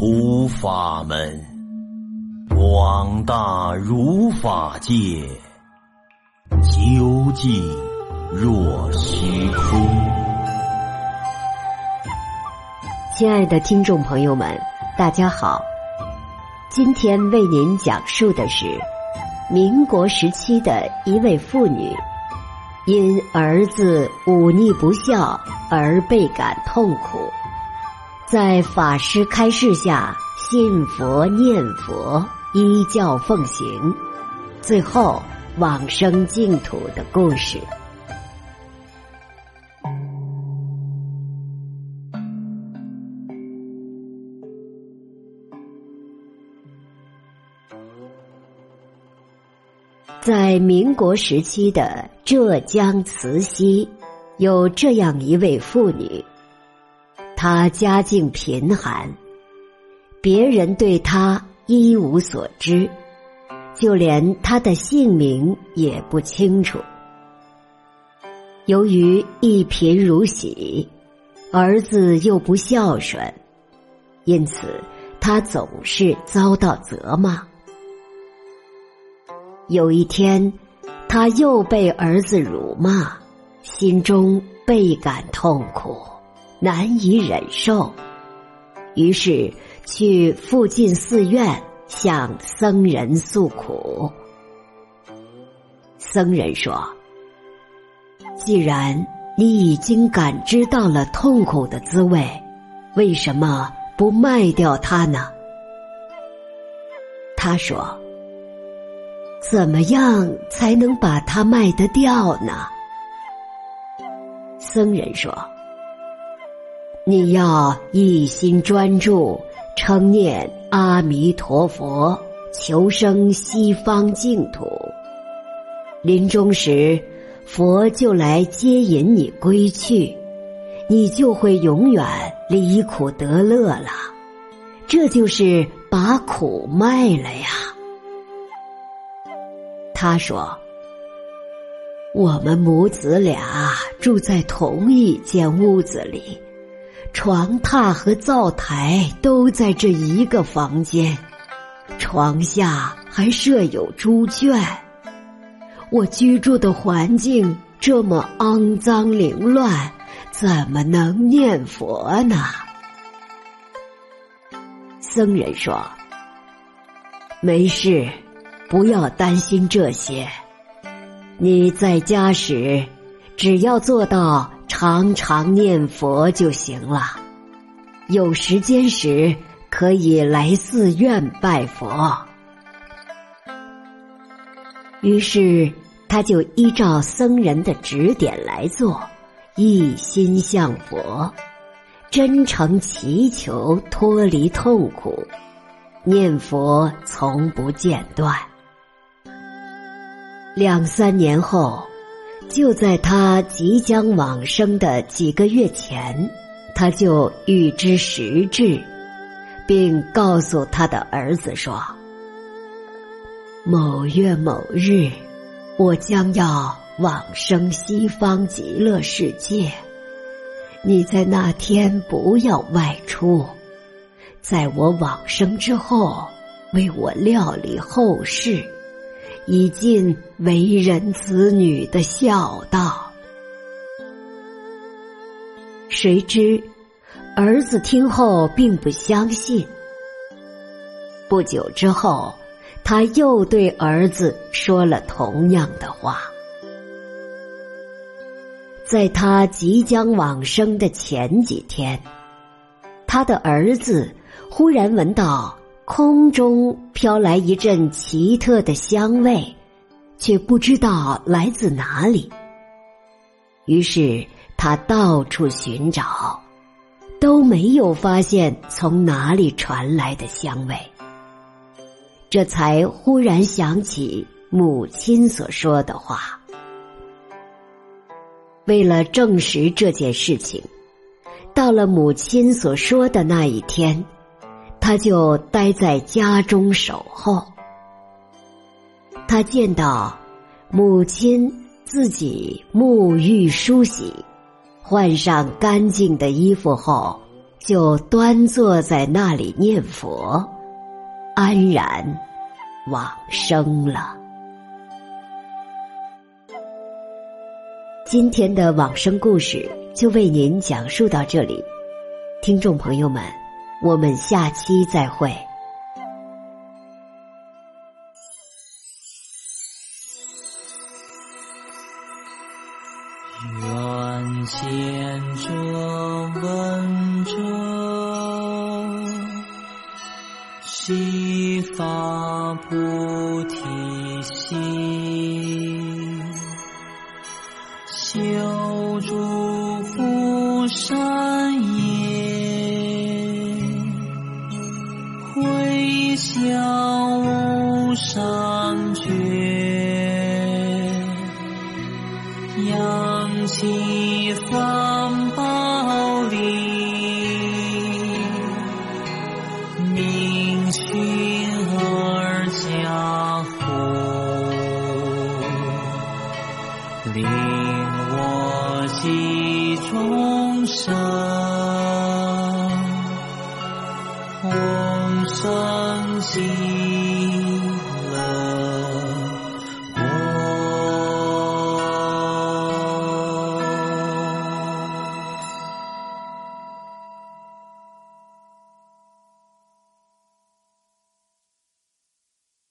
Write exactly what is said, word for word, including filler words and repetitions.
出法门，广大如法界，究竟若虚空。 亲爱的听众朋友们，大家好，今天为您讲述的是民国时期的一位妇女，因儿子忤逆不孝而倍感痛苦，在法师开示下信佛念佛，依教奉行，最后往生净土的故事。在民国时期的浙江慈溪，有这样一位妇女，她家境贫寒，别人对她一无所知，就连她的姓名也不清楚。由于一贫如洗，儿子又不孝顺，因此她总是遭到责骂。有一天，他又被儿子辱骂，心中倍感痛苦，难以忍受，于是去附近寺院向僧人诉苦。僧人说：既然你已经感知到了痛苦的滋味，为什么不卖掉它呢？他说：怎么样才能把它卖得掉呢？僧人说：你要一心专注，称念阿弥陀佛，求生西方净土。临终时，佛就来接引你归去，你就会永远离苦得乐了。这就是把苦卖了呀。他说：我们母子俩住在同一间屋子里，床榻和灶台都在这一个房间，床下还设有猪圈。我居住的环境这么肮脏凌乱，怎么能念佛呢？僧人说：没事，不要担心这些，你在家时只要做到常常念佛就行了，有时间时可以来寺院拜佛。于是他就依照僧人的指点来做，一心向佛，真诚祈求脱离痛苦，念佛从不间断。两三年后，就在他即将往生的几个月前，他就预知时至，并告诉他的儿子说：某月某日，我将要往生西方极乐世界，你在那天不要外出，在我往生之后，为我料理后事，以尽为人子女的孝道。谁知儿子听后并不相信。不久之后，他又对儿子说了同样的话。在他即将往生的前几天，他的儿子忽然闻到空中飘来一阵奇特的香味，却不知道来自哪里。于是他到处寻找，都没有发现从哪里传来的香味。这才忽然想起母亲所说的话。为了证实这件事情，到了母亲所说的那一天，他就待在家中守候。他见到母亲自己沐浴梳洗，换上干净的衣服后， 就端坐在那里念佛，安然往生了。今天的往生故事就为您讲述到这里，听众朋友们，我们下期再会。 愿见者闻者，悉发菩提心，修诸福善业，回向无上觉，扬起三宝力，明训而家父，令我集众生，同生心。